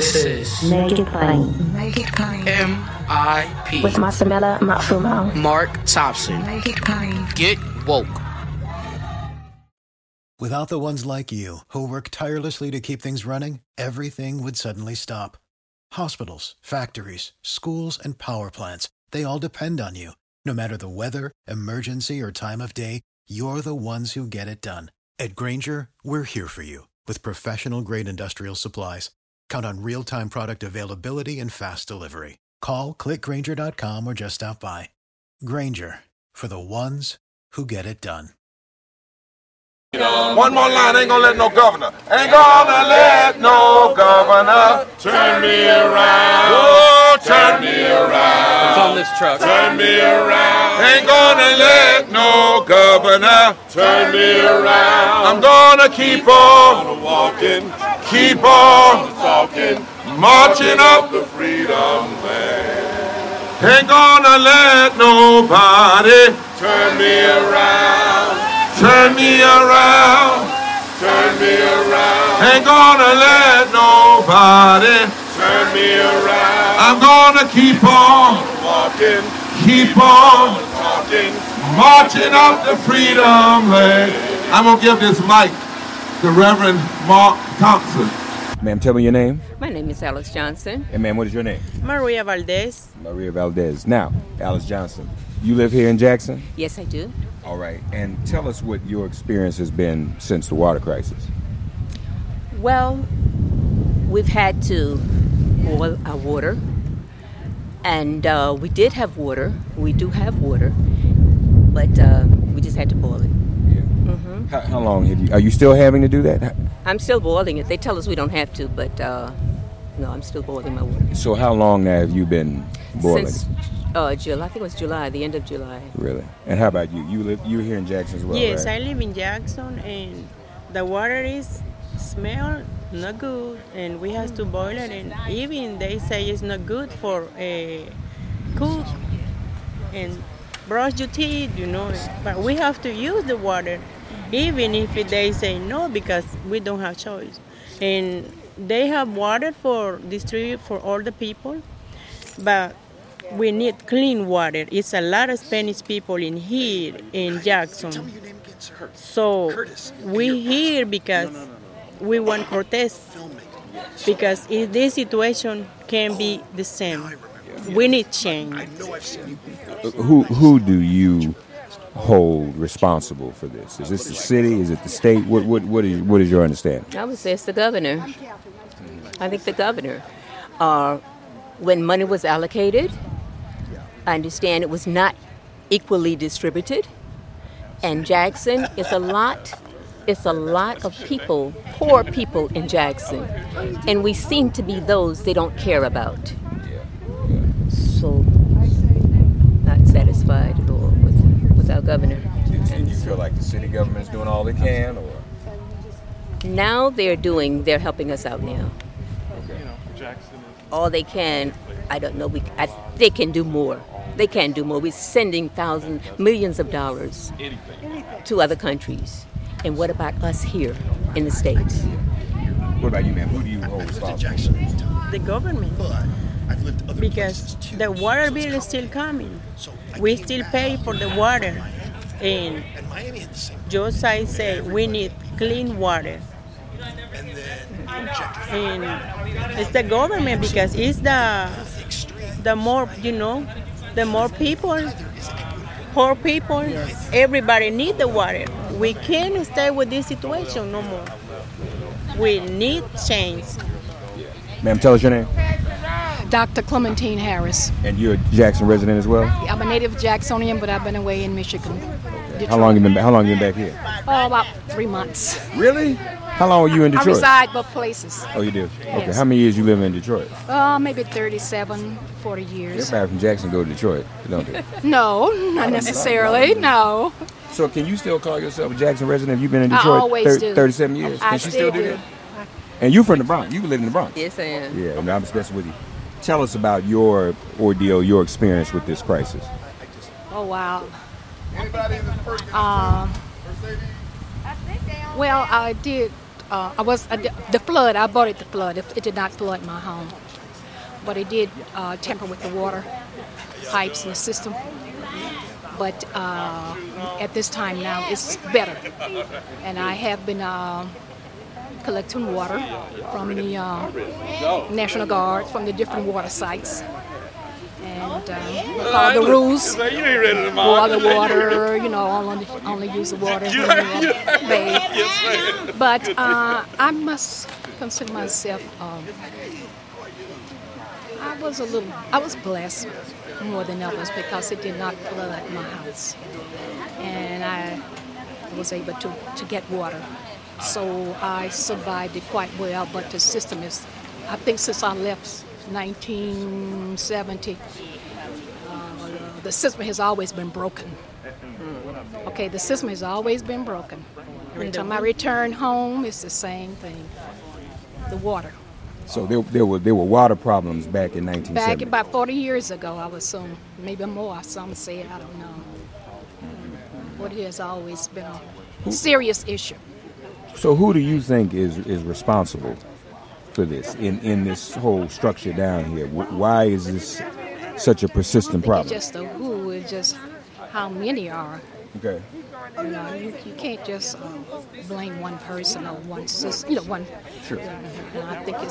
This is Make It Plain. Make It Plain. MIP With Masamela Matfumo. Mark Thompson. Make It Plain. Get woke. Without the ones like you, who work tirelessly to keep things running, everything would suddenly stop. Hospitals, factories, schools, and power plants, they all depend on you. No matter the weather, emergency, or time of day, you're the ones who get it done. At Grainger, we're here for you with professional-grade industrial supplies. Count on real-time product availability and fast delivery. Call, click Grainger.com, or just stop by. Grainger, for the ones who get it done. One more line, ain't gonna let no governor. Ain't gonna let no governor turn me around. Oh, turn me around. It's on this truck. Turn me around. Ain't gonna let no governor turn me around. I'm gonna keep on walking, keep on talking, marching up the freedom land. Ain't gonna let nobody turn me around. Turn me around, turn me around. Ain't gonna let nobody turn me around. I'm gonna keep on walking, keep on talking, marching up the freedom land. I'm gonna give this mic to Reverend Mark Thompson. Ma'am, tell me your name. My name is Alice Johnson. And ma'am, what is your name? Maria Valdez. Maria Valdez. Now, Alice Johnson, you live here in Jackson? Yes, I do. All right, and tell us what your experience has been since the water crisis. Well, we've had to boil our water, and we did have water. We do have water, but we just had to boil it. Yeah. Mm-hmm. How long have you? Are you still having to do that? I'm still boiling it. They tell us we don't have to, but no, I'm still boiling my water. So how long now have you been boiling? Since July. I think it was July, the end of July. Really? And how about you? You're here in Jackson as well, yes, right? I live in Jackson, and the water is smell not good, and we have to boil it. And even they say it's not good for cook and brush your teeth, you know. But we have to use the water, even if they say no, because we don't have choice. And they have water for distribute for all the people, but we need clean water. It's a lot of Spanish people in here in Jackson. So we here because we want to protest. Because if this situation can be the same, we need change. Who do you hold responsible for this? Is this the city? Is it the state? What is your understanding? I would say it's the governor. I think the governor. When money was allocated, I understand it was not equally distributed, and Jackson is a lot of people, poor people in Jackson, and we seem to be those they don't care about. So, not satisfied at all with our governor. Do you feel like the city government is doing all they can, or? Now they're helping us out now. All they can. I don't know. They can do more. They can do more. We're sending millions of dollars to other countries. And what about us here in the States? What about you, ma'am? Who do you hold responsible? The government. Because the water bill is still coming. We still pay for the water. And just I say we need clean water. And it's the government because it's the more, the more people, poor people, everybody need the water. We can't stay with this situation no more. We need change. Ma'am, tell us your name. Dr. Clementine Harris. And you're a Jackson resident as well? I'm a native Jacksonian, but I've been away in Michigan. Detroit. How long you been back here? Oh, about 3 months. Really? How long were you in Detroit? I reside both places. Oh, you do? Yes. Okay. How many years you live in Detroit? Maybe 37, 40 years. Everybody from Jackson go to Detroit, don't they? No, not necessarily, no. So can you still call yourself a Jackson resident if you've been in Detroit I always do. 37 years? Can she still do that? And you from the Bronx. You live in the Bronx. Yes, I am. Yeah, and I'm messing with you. Tell us about your ordeal, your experience with this crisis. Oh, wow. Well, I did the flood. I bought it the flood. It did not flood my home, but it did tamper with the water pipes in the system. But at this time now, it's better, and I have been collecting water from the National Guard, from the different water sites. And follow the rules, boil the water, only use the water when you bathe. But I must consider myself, I was blessed more than others because it did not flood my house. And I was able to get water. So I survived it quite well, but the system is, I think since I left 1970, the system has always been broken. Okay, the system has always been broken. Every time I return home, it's the same thing. The water. So there were water problems back in 1970? Back about 40 years ago, I would assume. Maybe more, some say, I don't know. But it has always been a serious issue. So who do you think is responsible for this, in this whole structure down here? Why is this such a persistent problem? It's just the who, it's just how many are. Okay. You can't just blame one person or one system, one. Sure. And I think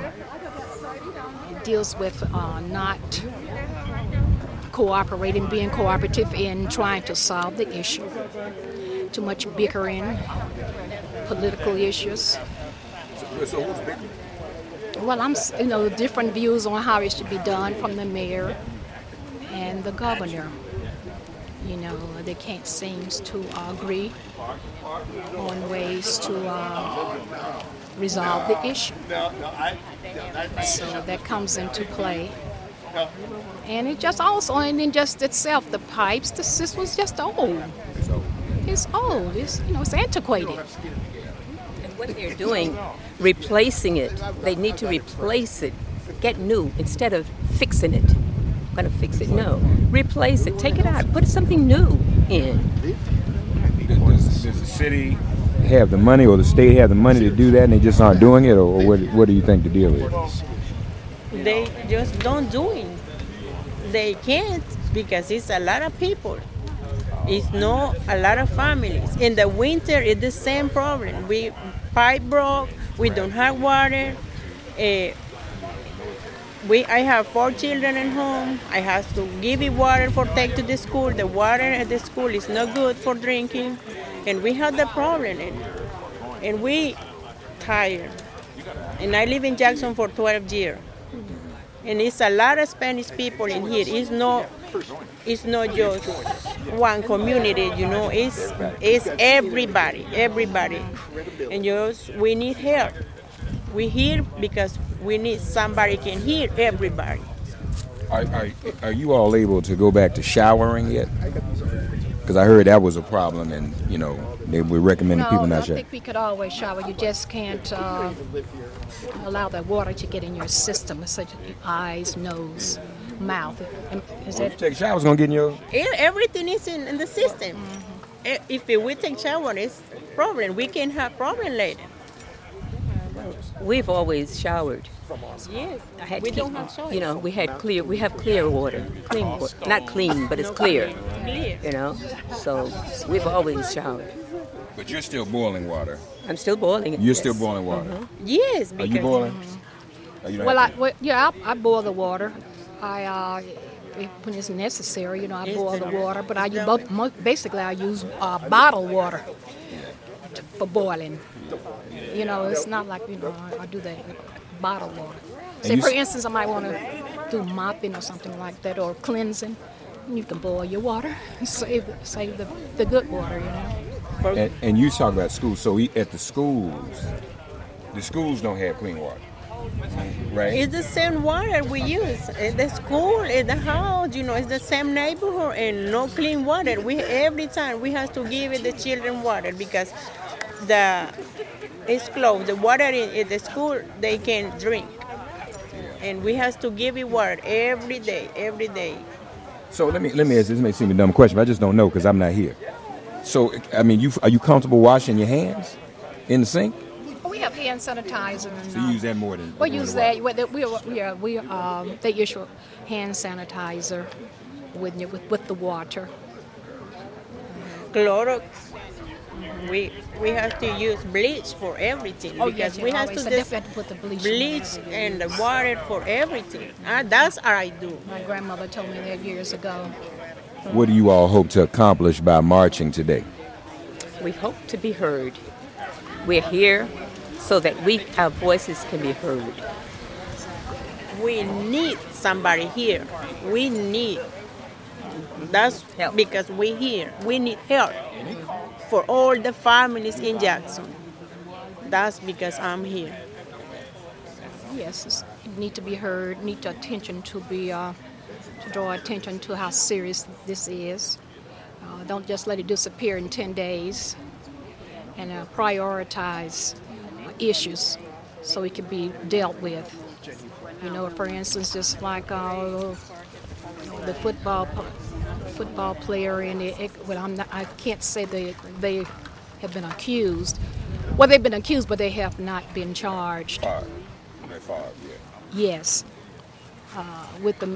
it deals with not cooperating, being cooperative in trying to solve the issue. Too much bickering, political issues. So who's bickering? Well, different views on how it should be done from the mayor and the governor. They can't seem to agree on ways to resolve the issue. So that comes into play. And it just also, and in just itself, the pipes, the system was just old. It's old. It's antiquated. And what they're doing, replacing it, they need to replace it, get new instead of fixing it. Going to fix it? No. Replace it. Take it out. Put something new in. Does the city have the money, or the state have the money to do that, and they just aren't doing it, or what do you think the deal is? They just don't do it. They can't because it's a lot of people. It's not a lot of families. In the winter, it's the same problem. Pipe broke. We don't have water. I have 4 children at home. I have to give it water for take to the school. The water at the school is not good for drinking, and we have the problem. And we tired. And I live in Jackson for 12 years, and it's a lot of Spanish people in here. It's not just one community. It's everybody, and we need help. We're here because we need somebody can hear everybody. Are you all able to go back to showering yet? Because I heard that was a problem, and they were recommending people not shower. I think we could always shower. You just can't allow the water to get in your system, such as your eyes, nose, mouth. Is that? You take a shower, it's gonna get in your. Everything is in the system. Mm-hmm. If we take shower, it's problem. We can have problem later. We've always showered. Yes, We don't have choice. We have clear water, clean water. Not clean, but it's clear. So we've always showered. But you're still boiling water. I'm still boiling it. You're still boiling water. Mm-hmm. Yes. Are you boiling? I boil the water. When it's necessary, I boil the water. But I use bottled water for boiling. It's not like I do that bottled water. Say, for instance, I might want to do mopping or something like that, or cleansing. You can boil your water and save the good water, And you talk about schools. So at the schools don't have clean water, right? It's the same water we use at the school, at the house. It's the same neighborhood and no clean water. Every time we have to give the children water because it's closed. The water in the school they can drink, and we have to give it water every day. So let me ask this. This may seem a dumb question, but I just don't know because I'm not here. So are you comfortable washing your hands in the sink? Oh have hand sanitizer. And, So you use that more than we than use the that. water. They issue hand sanitizer with the water. Clorox. We have to use bleach for everything because we have to have to put the bleach and the water for everything. That's what I do. My grandmother told me that years ago. What do you all hope to accomplish by marching today? We hope to be heard. We're here so that our voices can be heard. We need somebody here. That's help. Because we're here. We need help for all the families in Jackson. That's because I'm here. Yes, it need to be heard. Need attention to draw attention to how serious this is. Don't just let it disappear in 10 days. And prioritize issues so it can be dealt with. You know, for instance, just like the football player in the I can't say they have been accused. Well, they've been accused, but they have not been charged. Yes, with the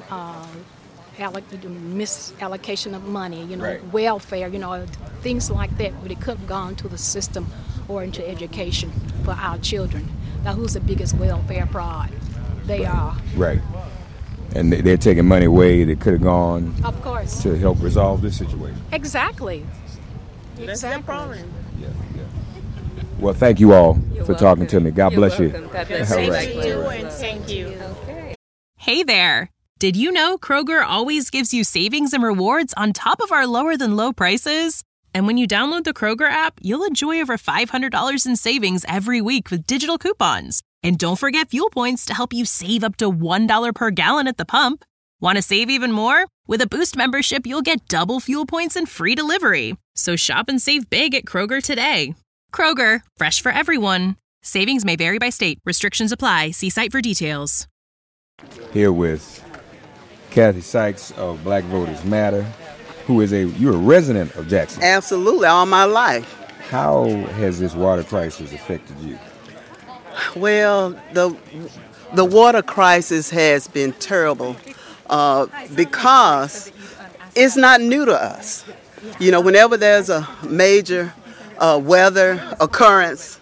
misallocation of money, Right. welfare, things like that, but it could have gone to the system or into education for our children. Now, who's the biggest welfare fraud? They are. Right. And they're taking money away that could have gone Of course. to help resolve this situation. Exactly. That's the problem. Yeah. Well, thank you all You're for welcome. talking to me. God You're bless welcome. you. God bless All you. right. Thank you and thank you. Okay. Hey there! Did you know Kroger always gives you savings and rewards on top of our lower than low prices? And when you download the Kroger app, you'll enjoy over $500 in savings every week with digital coupons. And don't forget fuel points to help you save up to $1 per gallon at the pump. Want to save even more? With a Boost membership, you'll get double fuel points and free delivery. So shop and save big at Kroger today. Kroger, fresh for everyone. Savings may vary by state. Restrictions apply. See site for details. Here with Kathy Sykes of Black Voters Matter, who is you're a resident of Jackson. Absolutely, all my life. How has this water crisis affected you? Well, the water crisis has been terrible because it's not new to us. Whenever there's a major weather occurrence,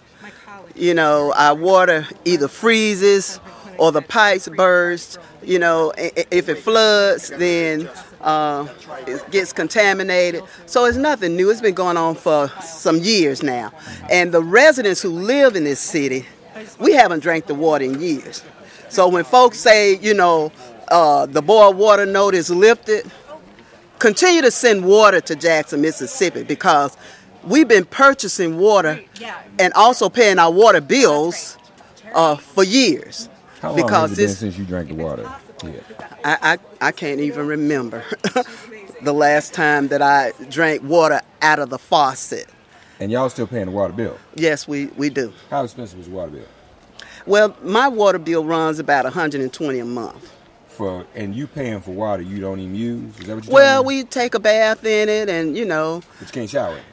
our water either freezes or the pipes burst. If it floods, then it gets contaminated. So it's nothing new. It's been going on for some years now. And the residents who live in this city, we haven't drank the water in years. So when folks say, the boil water note is lifted, continue to send water to Jackson, Mississippi, because we've been purchasing water and also paying our water bills for years. How long has it been since you drank the water? Yeah. I can't even remember the last time that I drank water out of the faucet. And y'all still paying the water bill? Yes, we do. How expensive is the water bill? Well, my water bill runs about $120 a month. And you paying for water you don't even use? Is that what you're Well, telling me? we take a bath in it and, But you can't shower in it?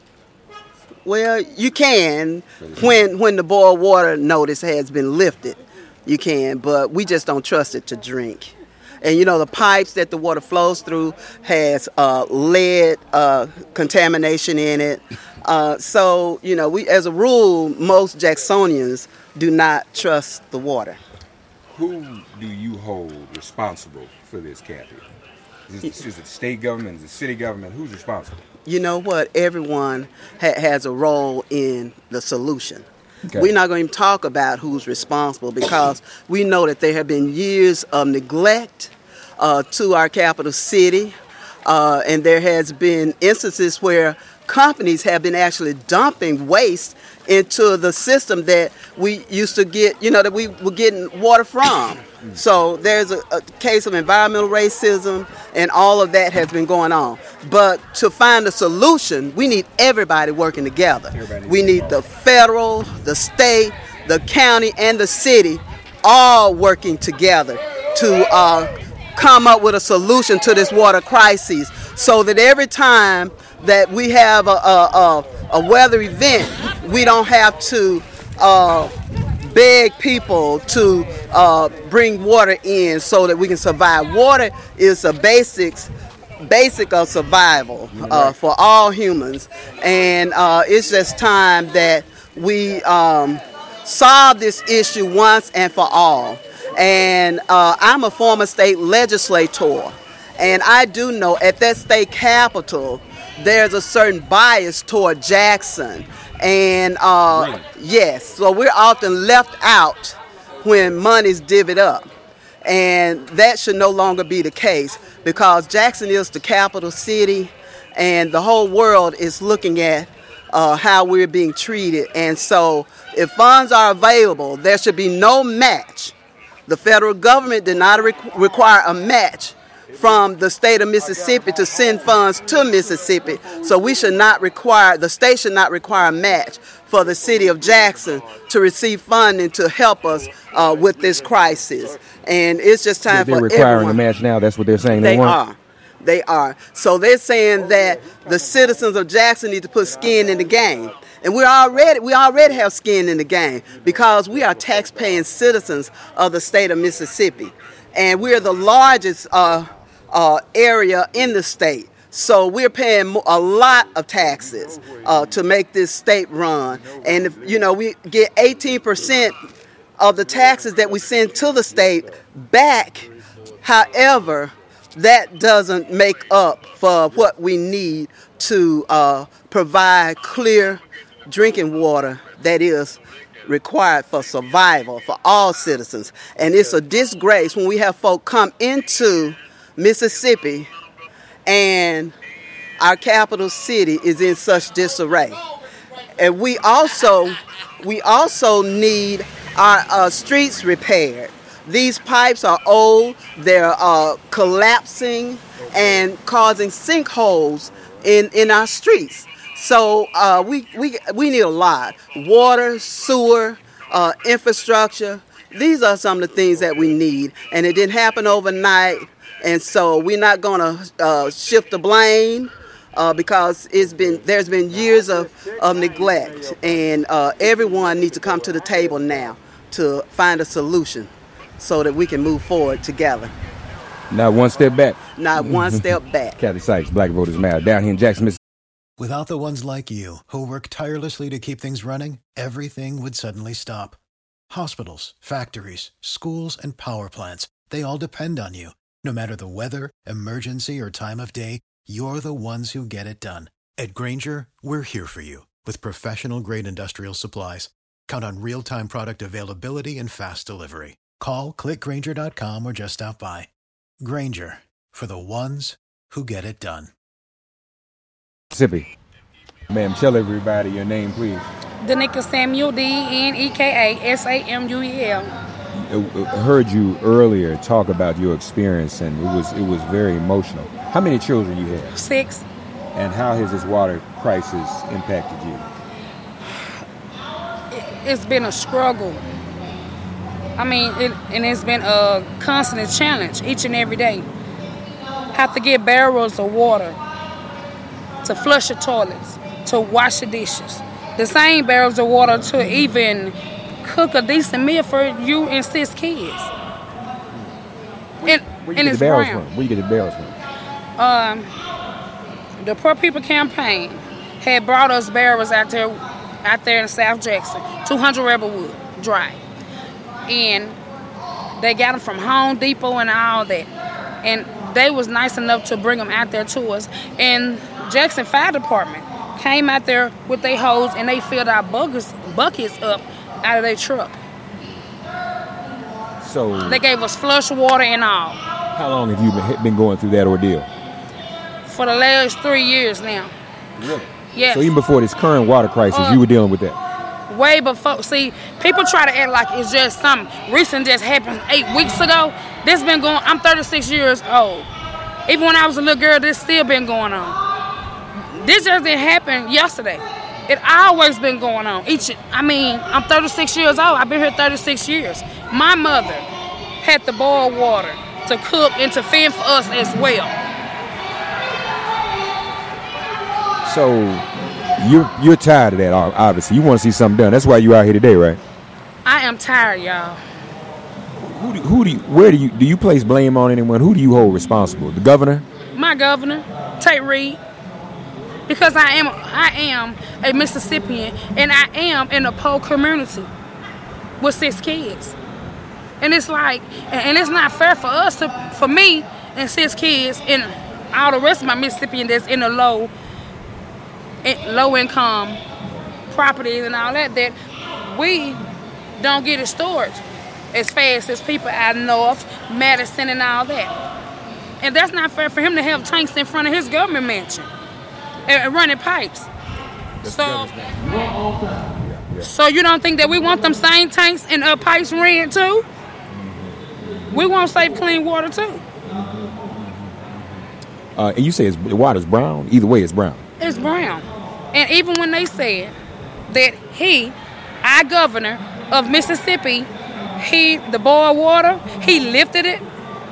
Well, you can when the boil water notice has been lifted. You can, but we just don't trust it to drink. And the pipes that the water flows through has lead contamination in it. So we, as a rule, most Jacksonians do not trust the water. Who do you hold responsible for this, Kathy? Is it the state government? Is it the city government? Who's responsible? You know what? Everyone has a role in the solution. Okay. We're not going to talk about who's responsible because we know that there have been years of neglect to our capital city, and there has been instances where companies have been actually dumping waste into the system that we used to get, that we were getting water from. So there's a case of environmental racism, and all of that has been going on. But to find a solution, we need everybody working together. We need the federal, the state, the county, and the city all working together to come up with a solution to this water crisis, so that every time that we have a weather event, we don't have to beg people to bring water in so that we can survive. Water is a basic of survival for all humans, and it's just time that we solve this issue once and for all. And I'm a former state legislator, and I do know at that state capitol there's a certain bias toward Jackson. And yes, so we're often left out when money's divvied up. And that should no longer be the case, because Jackson is the capital city, and the whole world is looking at how we're being treated. And so if funds are available, there should be no match. The federal government did not require a match from the state of Mississippi to send funds to Mississippi. So we should not require, the state should not require a match for the city of Jackson to receive funding to help us with this crisis. And it's just time for everyone. They're requiring a match now? That's what they're saying they want? They are. So they're saying that the citizens of Jackson need to put skin in the game. And we already have skin in the game, because we are tax-paying citizens of the state of Mississippi. And we're the largest area in the state. So we're paying a lot of taxes to make this state run. And if, we get 18% of the taxes that we send to the state back. However, that doesn't make up for what we need to provide clear drinking water that is required for survival for all citizens. And it's a disgrace when we have folk come into Mississippi and our capital city is in such disarray. And we also need our streets repaired. These pipes are old, they're collapsing and causing sinkholes in our streets. So we need a lot. Water, sewer, infrastructure. These are some of the things that we need. And it didn't happen overnight. And so we're not going to shift the blame because there's been years of neglect. And everyone needs to come to the table now to find a solution so that we can move forward together. Not one step back. Not one step back. Kathy Sykes, Black Voters Matter, down here in Jackson, Mississippi. Without the ones like you, who work tirelessly to keep things running, everything would suddenly stop. Hospitals, factories, schools, and power plants, they all depend on you. No matter the weather, emergency, or time of day, you're the ones who get it done. At Grainger, we're here for you with professional-grade industrial supplies. Count on real-time product availability and fast delivery. Call, clickgrainger.com, or just stop by. Grainger, for the ones who get it done. Mississippi. Ma'am, tell everybody your name, please. Danica Samuel, Deneka Samuel. I heard you earlier talk about your experience, and it was very emotional. How many children you have? 6. And how has this water crisis impacted you? It's been a struggle. I mean, it's been a constant challenge each and every day. Have to get barrels of water to flush the toilets, to wash the dishes. The same barrels of water to even cook a decent meal for you and 6 kids. And it's brown. Where you get the barrels from? The Poor People Campaign had brought us barrels out there in South Jackson, 200 Rebelwood dry. And they got them from Home Depot and all that. And they was nice enough to bring them out there to us. And Jackson Fire Department came out there with their hose and they filled our buckets up out of their truck. So they gave us flush water and all. How long have you been going through that ordeal? For the last 3 years now. Really? Yes. So even before this current water crisis, you were dealing with that? Way before. See, people try to act like it's just something recent just happened 8 weeks ago. This been going, I'm 36 years old. Even when I was a little girl, this still been going on. This just didn't happen yesterday. It always been going on. I'm 36 years old. I've been here 36 years. My mother had to boil water to cook and to fend for us as well. So You're tired of that, obviously. You want to see something done. That's why you're out here today, right? I am tired, y'all. Where do you place blame on anyone? Who do you hold responsible? The governor? My governor, Tate Reed. Because I am a Mississippian, and I am in a poor community with 6 kids. And it's like, and it's not fair for us for me and 6 kids and all the rest of my Mississippian that's in the low income properties and all that we don't get it stored as fast as people out north, Madison and all that. And that's not fair for him to have tanks in front of his government mansion and running pipes. So you don't think that we want them same tanks and pipes ran too? We want safe, clean water too. And you say the water's brown? Either way, it's brown. It's brown. And even when they said that our governor of Mississippi, the boiled water, he lifted it.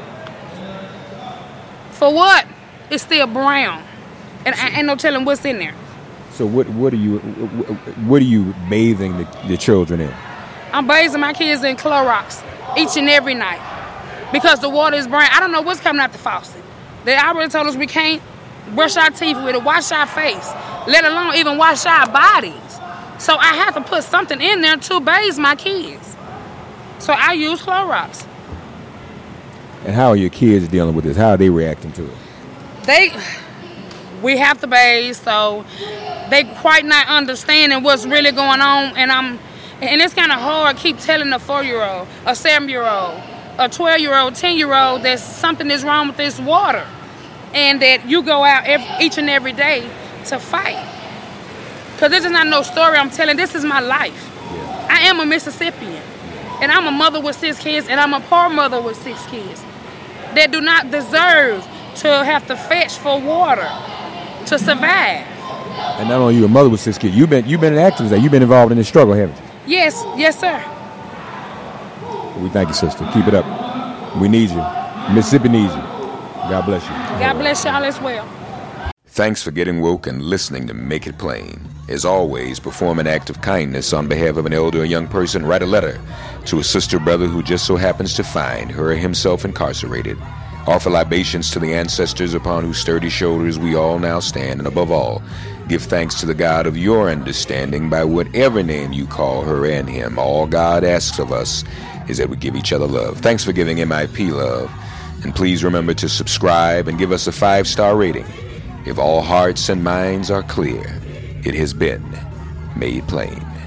For what? It's still brown. And I ain't no telling what's in there. So what are you bathing the children in? I'm bathing my kids in Clorox each and every night because the water is brown. I don't know what's coming out the faucet. They already told us we can't brush our teeth with it, wash our face, let alone even wash our bodies. So I have to put something in there to bathe my kids. So I use Clorox. And how are your kids dealing with this? How are they reacting to it? We have to bathe, so they quite not understanding what's really going on. And it's kind of hard to keep telling a 4-year-old, a 7-year-old, a 12-year-old, 10-year-old that something is wrong with this water, and that you go out each and every day to fight. Because this is not no story I'm telling. This is my life. Yeah. I am a Mississippian, and I'm a mother with 6 kids, and I'm a poor mother with 6 kids that do not deserve to have to fetch for water to survive. And not only you, a mother with 6 kids, you've been an activist. You've been involved in this struggle, haven't you? Yes, sir. We thank you, sister. Keep it up. We need you. Mississippi needs you. God bless you. God bless y'all as well. Thanks for getting woke and listening to Make It Plain. As always, perform an act of kindness on behalf of an elder or young person. Write a letter to a sister or brother who just so happens to find her or himself incarcerated. Offer libations to the ancestors upon whose sturdy shoulders we all now stand. And above all, give thanks to the God of your understanding by whatever name you call her and him. All God asks of us is that we give each other love. Thanks for giving MIP love. And please remember to subscribe and give us a 5-star rating. If all hearts and minds are clear, it has been made plain.